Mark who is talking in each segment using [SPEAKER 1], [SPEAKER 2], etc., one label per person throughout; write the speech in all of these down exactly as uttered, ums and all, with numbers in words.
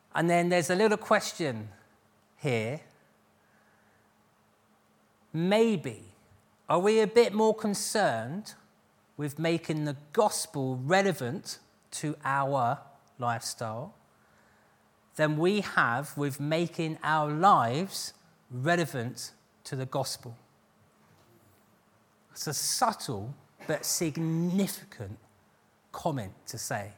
[SPEAKER 1] And then there's a little question here. Maybe, are we a bit more concerned with making the gospel relevant to our lifestyle than we have with making our lives relevant to the gospel? It's a subtle but significant comment to say.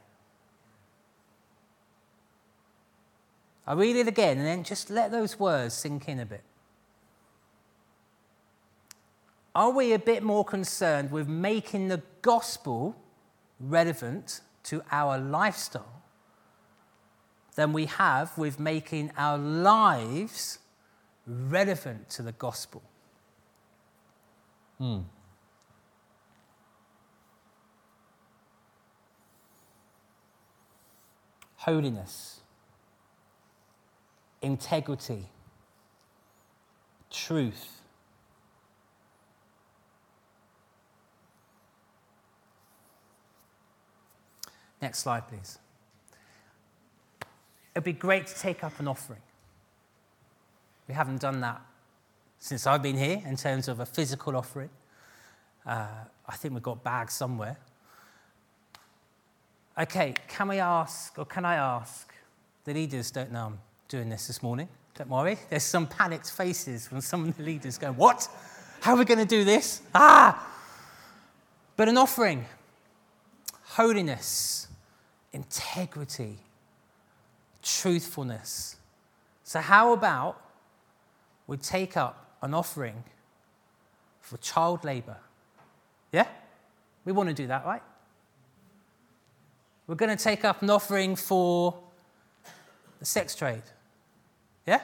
[SPEAKER 1] I'll read it again and then just let those words sink in a bit. Are we a bit more concerned with making the gospel relevant to our lifestyle than we have with making our lives relevant to the gospel? Hmm. Holiness, integrity, truth. Next slide, please. It'd be great to take up an offering. We haven't done that since I've been here in terms of a physical offering. Uh, I think we've got bags somewhere. Okay, can we ask, or can I ask, the leaders don't know I'm doing this this morning. Don't worry. There's some panicked faces from some of the leaders going, what? How are we going to do this? Ah! But an offering, holiness, integrity, truthfulness. So how about we take up an offering for child labour? Yeah? We want to do that, right? We're going to take up an offering for the sex trade. Yeah?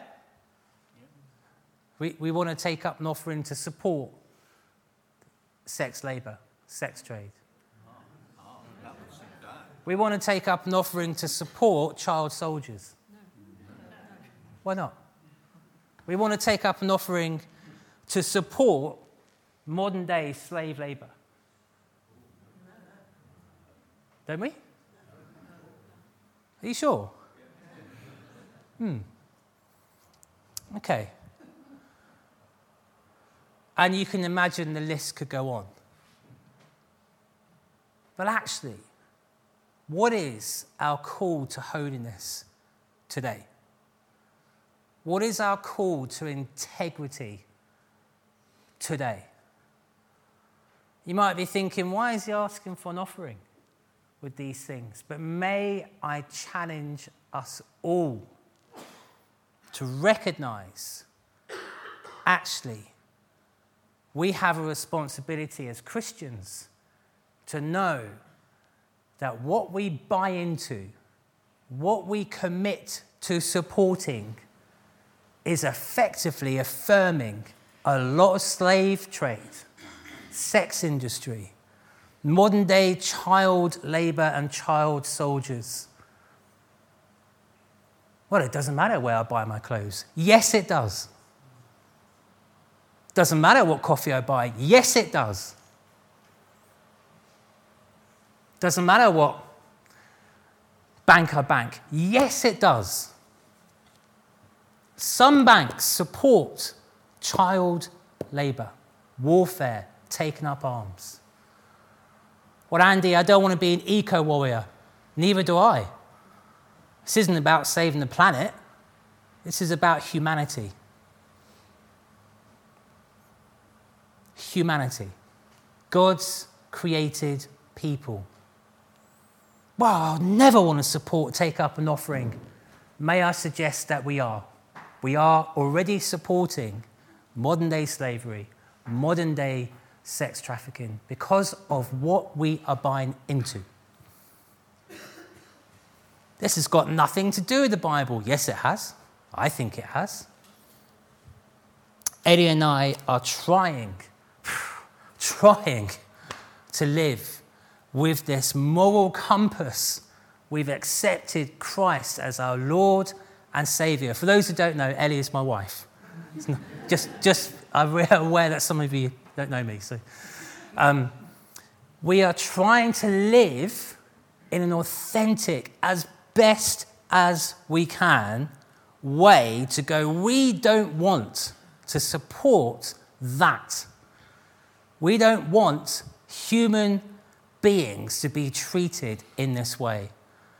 [SPEAKER 1] We, we want to take up an offering to support sex labour, sex trade. We want to take up an offering to support child soldiers. Why not? We want to take up an offering to support modern day slave labour. Don't we? Are you sure? Hmm. Okay. And you can imagine the list could go on. But actually, what is our call to holiness today? What is our call to integrity today? You might be thinking, why is he asking for an offering with these things? But may I challenge us all to recognize, actually, we have a responsibility as Christians to know that what we buy into, what we commit to supporting, is effectively affirming a lot of slave trade, sex industry, modern day child labour and child soldiers. Well, it doesn't matter where I buy my clothes. Yes, it does. Doesn't matter what coffee I buy. Yes, it does. Doesn't matter what bank I bank. Yes, it does. Some banks support child labour, warfare, taking up arms. Well, Andy, I don't want to be an eco-warrior. Neither do I. This isn't about saving the planet. This is about humanity. Humanity. God's created people. Well, I'll never want to support, take up an offering. May I suggest that we are. We are already supporting modern-day slavery, modern-day sex trafficking, because of what we are buying into. This has got nothing to do with the Bible. Yes, it has. I think it has. Eddie and I are trying, trying to live with this moral compass. We've accepted Christ as our Lord and Saviour. For those who don't know, Ellie is my wife. Not, just, just, I'm aware that some of you don't know me. So, um, we are trying to live in an authentic, as best as we can way to go, we don't want to support that. We don't want human beings to be treated in this way.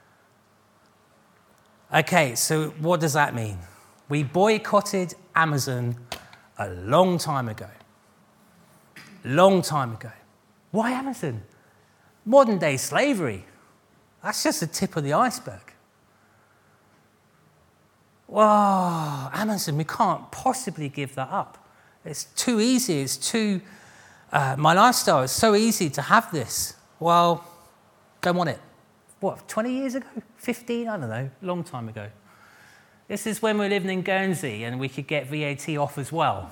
[SPEAKER 1] Okay, so what does that mean? We boycotted Amazon a long time ago. Long time ago. Why Amazon? Modern day slavery. That's just the tip of the iceberg. Wow, Amazon, we can't possibly give that up. It's too easy. It's too, uh, my lifestyle is so easy to have this. Well, don't want it. What, twenty years ago? fifteen? I don't know, long time ago. This is when we were living in Guernsey and we could get V A T off as well.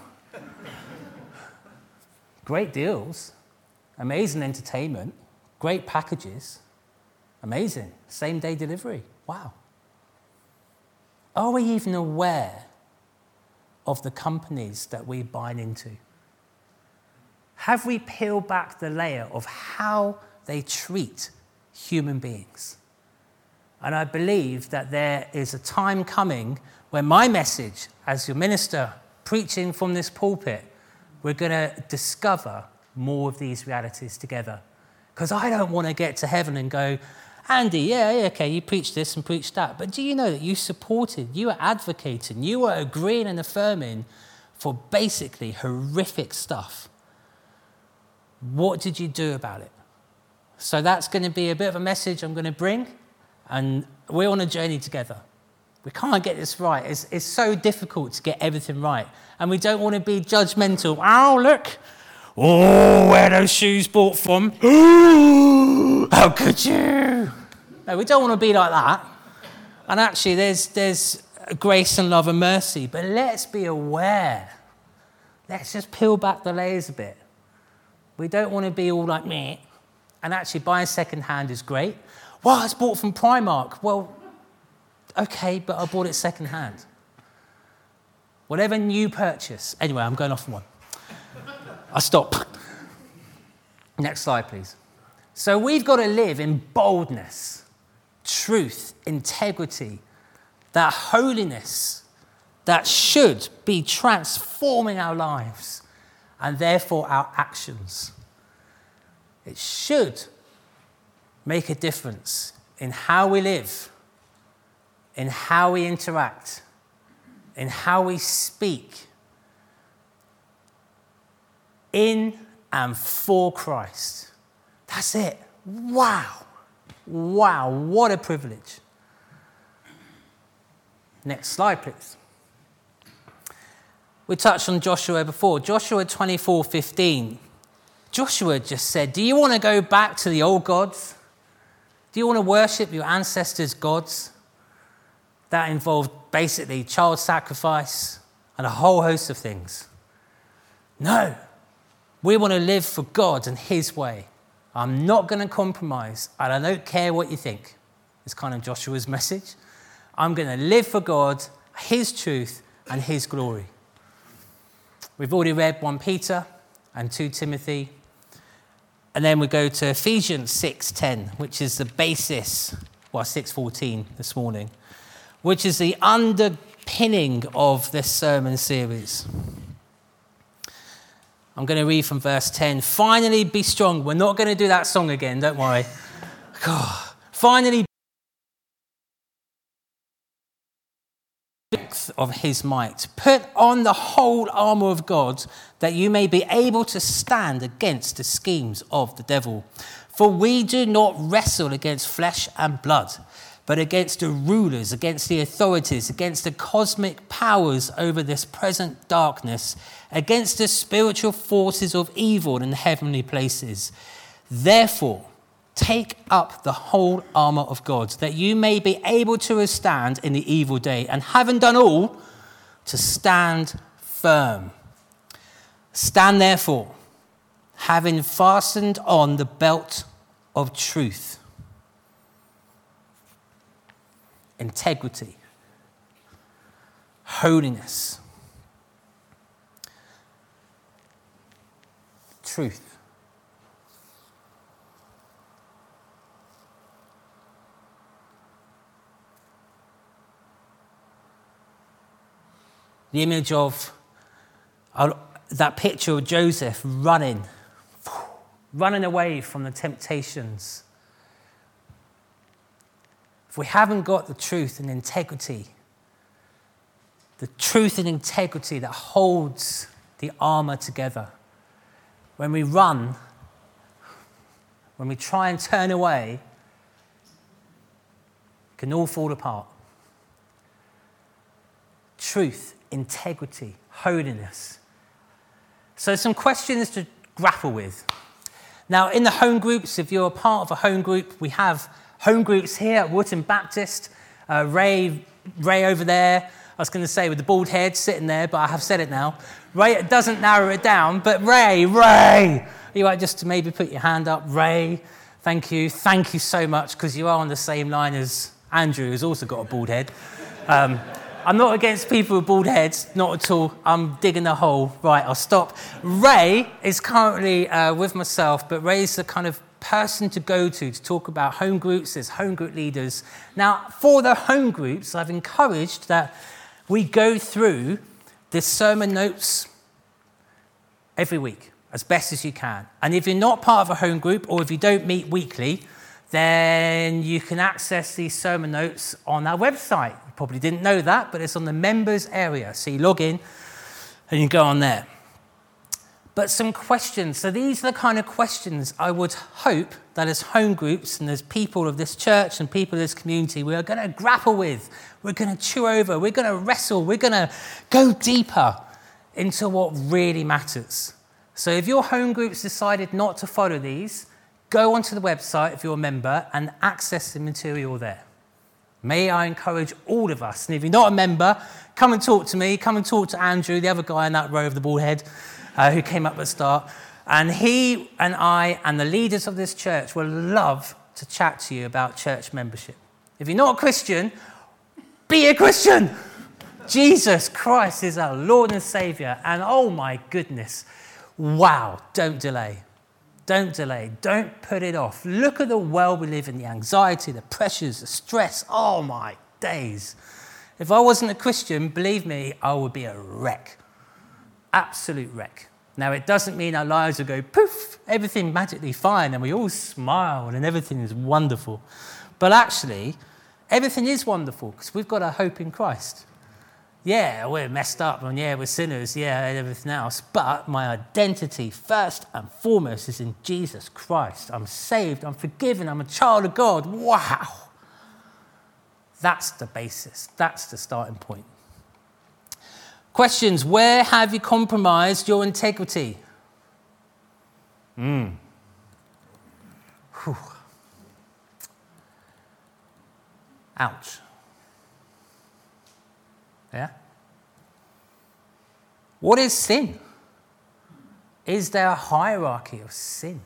[SPEAKER 1] Great deals, amazing entertainment, great packages, amazing, same day delivery, wow. Are we even aware of the companies that we're buying into? Have we peeled back the layer of how they treat human beings? And I believe that there is a time coming when my message, as your minister preaching from this pulpit, we're going to discover more of these realities together. Because I don't want to get to heaven and go, Andy, yeah, yeah, okay, you preached this and preached that, but do you know that you supported, you were advocating, you were agreeing and affirming for basically horrific stuff? What did you do about it? So that's going to be a bit of a message I'm going to bring, and we're on a journey together. We can't get this right. It's, it's so difficult to get everything right, and we don't want to be judgmental. Oh, look. Oh, where are those shoes bought from? How could you? No, we don't want to be like that. And actually, there's, there's grace and love and mercy, but let's be aware. Let's just peel back the layers a bit. We don't want to be all like me. And actually, buying second hand is great. Well, it's bought from Primark. Well, okay, but I bought it second hand. Whatever new purchase. Anyway, I'm going off on one. I stop. Next slide, please. So we've got to live in boldness, truth, integrity, that holiness that should be transforming our lives and therefore our actions. It should make a difference in how we live, in how we interact, in how we speak, in and for Christ. That's it. Wow. Wow, what a privilege. Next slide, please. We touched on Joshua before. Joshua twenty-four fifteen. Joshua just said, do you want to go back to the old gods? Do you want to worship your ancestors' gods? That involved basically child sacrifice and a whole host of things. No. We want to live for God and his way. I'm not going to compromise, and I don't care what you think. It's kind of Joshua's message. I'm going to live for God, his truth, and his glory. We've already read First Peter and Second Timothy. And then we go to Ephesians six ten, which is the basis, well, six fourteen this morning, which is the underpinning of this sermon series. I'm going to read from verse ten. Finally, be strong. We're not going to do that song again, don't worry. God. Finally, of his might. Put on the whole armour of God, that you may be able to stand against the schemes of the devil. For we do not wrestle against flesh and blood, but against the rulers, against the authorities, against the cosmic powers over this present darkness, against the spiritual forces of evil in the heavenly places. Therefore, take up the whole armour of God, that you may be able to withstand in the evil day, and having done all, to stand firm. Stand therefore, having fastened on the belt of truth, integrity, holiness, truth. The image of uh, that picture of Joseph running, running away from the temptations. If we haven't got the truth and integrity, the truth and integrity that holds the armor together, when we run, when we try and turn away, it can all fall apart. Truth, integrity, holiness. So some questions to grapple with. Now, in the home groups, if you're a part of a home group, we have home groups here at Wootton Baptist. Uh, Ray, Ray over there, I was going to say with the bald head sitting there, but I have said it now. Ray, it doesn't narrow it down, but Ray, Ray, you might just to maybe put your hand up. Ray, thank you. Thank you so much, because you are on the same line as Andrew, who's also got a bald head. Um, I'm not against people with bald heads, not at all. I'm digging a hole. Right, I'll stop. Ray is currently uh, with myself, but Ray's the kind of person to go to to talk about home groups as home group leaders. Now, for the home groups, I've encouraged that we go through the sermon notes every week as best as you can. And if you're not part of a home group, or if you don't meet weekly, then you can access these sermon notes on our website. You probably didn't know that, but it's on the members area. So you log in and you go on there. But some questions. So these are the kind of questions I would hope that as home groups and as people of this church and people of this community, we are going to grapple with. We're going to chew over. We're going to wrestle. We're going to go deeper into what really matters. So if your home group's decided not to follow these, go onto the website if you're a member and access the material there. May I encourage all of us, and if you're not a member, come and talk to me, come and talk to Andrew, the other guy in that row of the bald head, uh, who came up at the start. And he and I and the leaders of this church will love to chat to you about church membership. If you're not a Christian, be a Christian. Jesus Christ is our Lord and Saviour. And oh my goodness, wow, don't delay. Don't delay. Don't put it off. Look at the world we live in, the anxiety, the pressures, the stress. Oh, my days. If I wasn't a Christian, believe me, I would be a wreck. Absolute wreck. Now, it doesn't mean our lives will go poof, everything magically fine, and we all smile and everything is wonderful. But actually, everything is wonderful because we've got our hope in Christ. Yeah, we're messed up, and yeah, we're sinners, yeah, and everything else. But my identity, first and foremost, is in Jesus Christ. I'm saved, I'm forgiven, I'm a child of God. Wow. That's the basis. That's the starting point. Questions. Where have you compromised your integrity? Mm. Whew. Ouch. Yeah? What is sin? Is there a hierarchy of sin?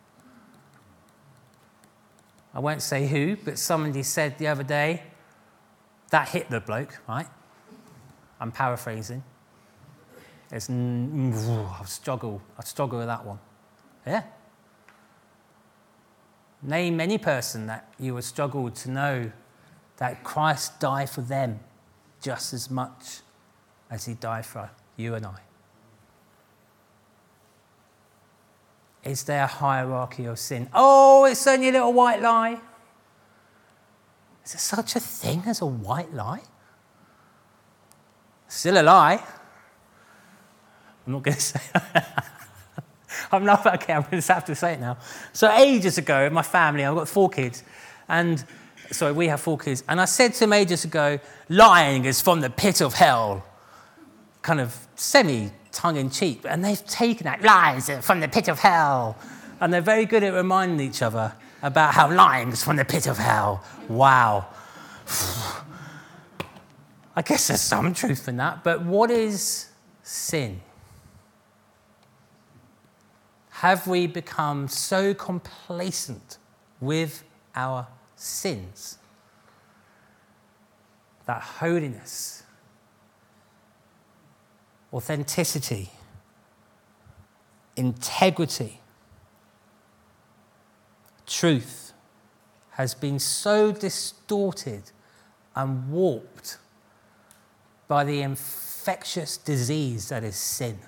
[SPEAKER 1] I won't say who, but somebody said the other day, that Hitler bloke, right? I'm paraphrasing. It's, I struggle, I struggle with that one. Yeah. Name any person that you would struggle to know that Christ died for them just as much as he died for you and I. Is there a hierarchy of sin? Oh, it's only a little white lie. Is there such a thing as a white lie? Still a lie. I'm not going to say that. I'm not okay, I'm going to have to say it now. So ages ago, in my family, I've got four kids, and sorry, we have four kids, and I said to them ages ago, lying is from the pit of hell, kind of semi-tongue-in-cheek, and they've taken that, lies are from the pit of hell, and they're very good at reminding each other about how lying is from the pit of hell. Wow. I guess there's some truth in that, but what is sin? Have we become so complacent with our sins that holiness, authenticity, integrity, truth has been so distorted and warped by the infectious disease that is sin.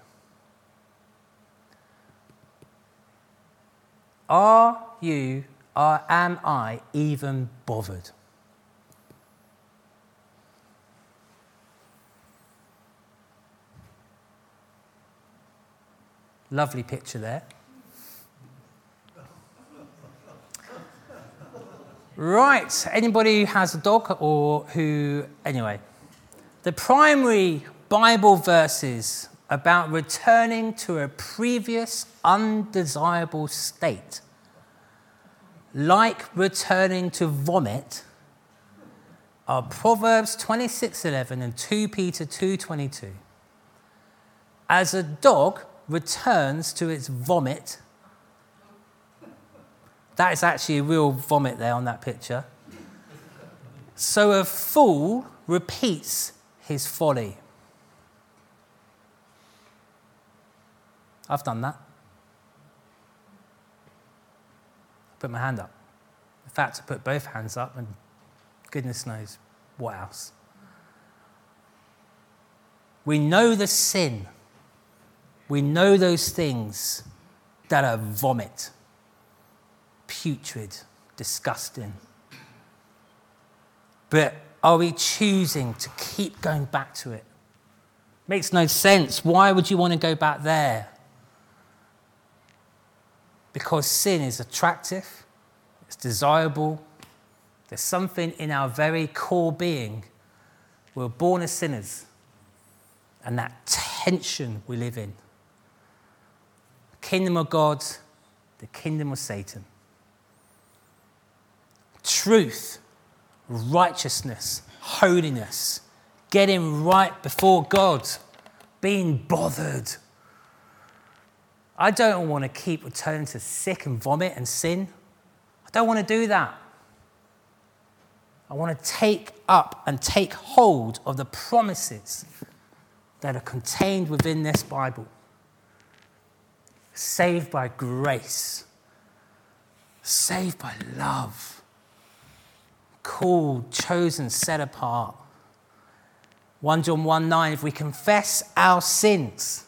[SPEAKER 1] Are you, or am I even bothered? Lovely picture there. Right, anybody who has a dog or who, anyway. The primary Bible verses about returning to a previous undesirable state, like returning to vomit, are Proverbs twenty-six eleven and Second Peter two twenty-two. As a dog returns to its vomit, that is actually a real vomit there on that picture, so a fool repeats his folly. I've done that. Put my hand up. In fact, I put both hands up, and goodness knows what else. We know the sin. We know those things that are vomit, putrid, disgusting. But are we choosing to keep going back to it? Makes no sense. Why would you want to go back there? Because sin is attractive, it's desirable. There's something in our very core being. We're born as sinners, and that tension we live in. The kingdom of God, the kingdom of Satan. Truth, righteousness, holiness, getting right before God, being bothered. I don't want to keep returning to sick and vomit and sin. I don't want to do that. I want to take up and take hold of the promises that are contained within this Bible. Saved by grace. Saved by love. Called, chosen, set apart. First John one nine, if we confess our sins,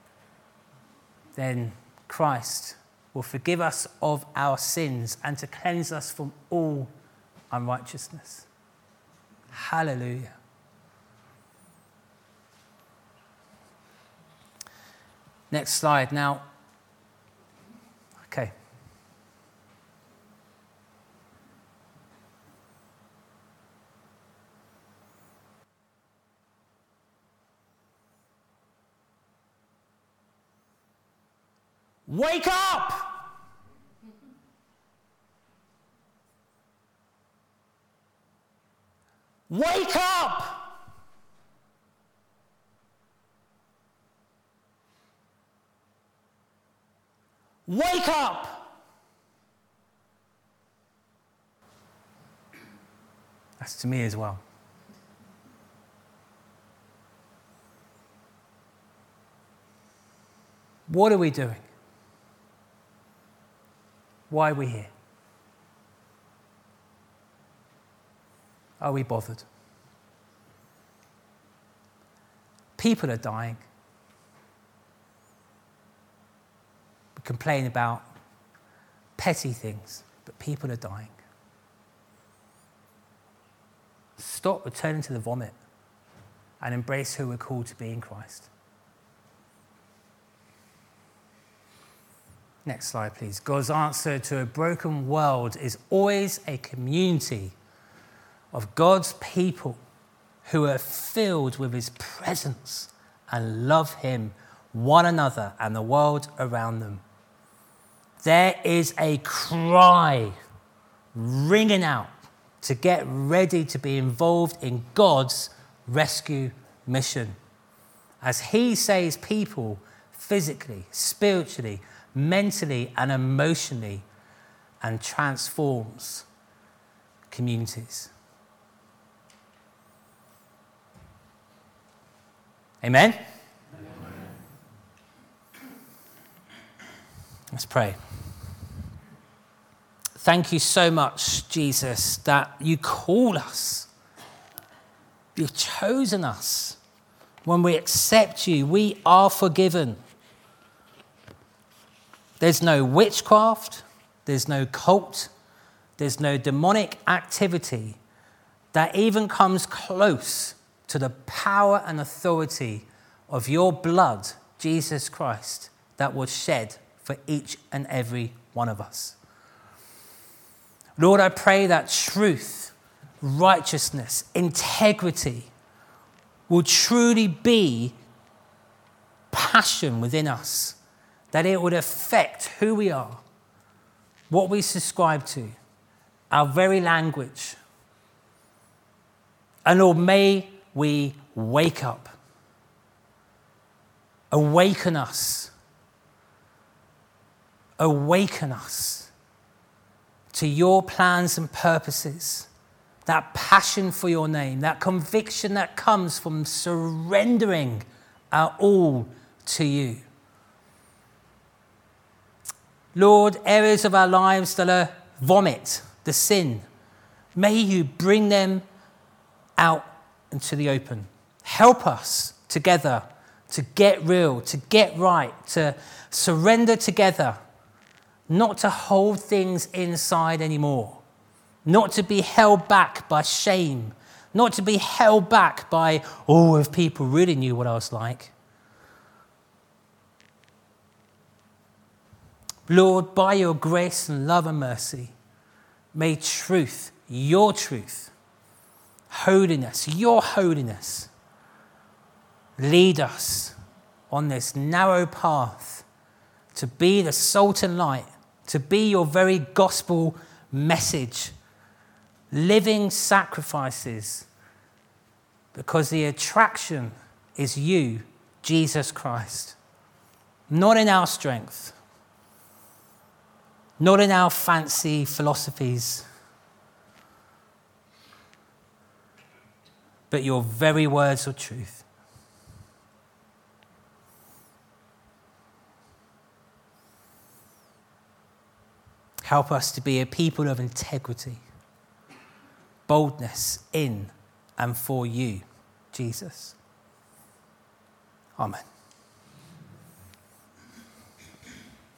[SPEAKER 1] then Christ will forgive us of our sins and to cleanse us from all unrighteousness. Hallelujah. Next slide now. Okay. Wake up! Wake up! Wake up! That's to me as well. What are we doing? Why are we here? Are we bothered? People are dying. We complain about petty things, but people are dying. Stop returning to the vomit and embrace who we're called to be in Christ. Next slide, please. God's answer to a broken world is always a community of God's people who are filled with his presence and love him, one another, and the world around them. There is a cry ringing out to get ready to be involved in God's rescue mission as he saves people physically, spiritually, mentally and emotionally, and transforms communities. Amen? Amen? Let's pray. Thank you so much, Jesus, that you call us. You've chosen us. when we accept you, we are forgiven. There's no witchcraft, there's no cult, there's no demonic activity that even comes close to the power and authority of your blood, Jesus Christ, that was shed for each and every one of us. Lord, I pray that truth, righteousness, integrity will truly be passion within us, that it would affect who we are, what we subscribe to, our very language. And Lord, may we wake up, awaken us, awaken us to your plans and purposes, that passion for your name, that conviction that comes from surrendering our all to you. Lord, areas of our lives that are vomit, the sin, may you bring them out into the open. Help us together to get real, to get right, to surrender together, not to hold things inside anymore, not to be held back by shame, not to be held back by, oh, if people really knew what I was like. Lord, by your grace and love and mercy, may truth, your truth, holiness, your holiness, lead us on this narrow path to be the salt and light, to be your very gospel message, living sacrifices, because the attraction is you, Jesus Christ, not in our strength, not in our fancy philosophies, but your very words of truth. Help us to be a people of integrity, boldness in and for you, Jesus. Amen.